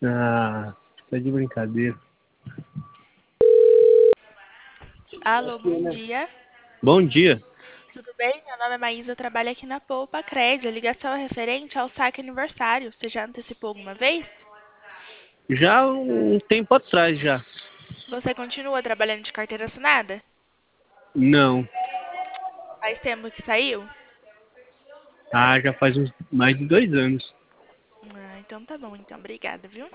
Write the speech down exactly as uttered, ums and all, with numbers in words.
Ah, tá de brincadeira. Alô, bom dia. Bom dia. Tudo bem? Meu nome é Maísa, eu trabalho aqui na Poupa Cred. A ligação é referente ao saque aniversário. Você já antecipou alguma vez? Já um tempo atrás já. Você continua trabalhando de carteira assinada? Não. Faz tempo que saiu? Ah, já faz uns mais de dois anos. Ah, então tá bom. Então, obrigada, viu?